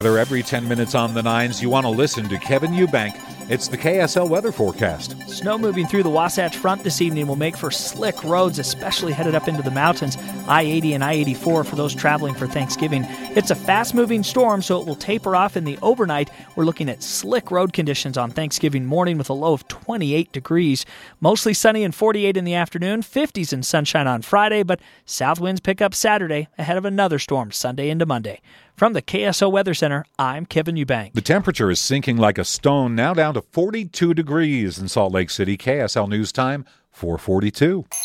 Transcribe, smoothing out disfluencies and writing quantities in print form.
Every 10 minutes on the nines, you want to listen to Kevin Eubank. It's the KSL weather forecast. Snow moving through the Wasatch Front this evening will make for slick roads, especially headed up into the mountains. I-80 and I-84 for those traveling for Thanksgiving. It's a fast-moving storm, so it will taper off in the overnight. We're looking at slick road conditions on Thanksgiving morning with a low of 28 degrees. Mostly sunny and 48 in the afternoon, 50s and sunshine on Friday, but south winds pick up Saturday ahead of another storm Sunday into Monday. From the KSO Weather Center, I'm Kevin Eubank. The temperature is sinking like a stone, now down to 42 degrees in Salt Lake City. KSL News Time, 4:42.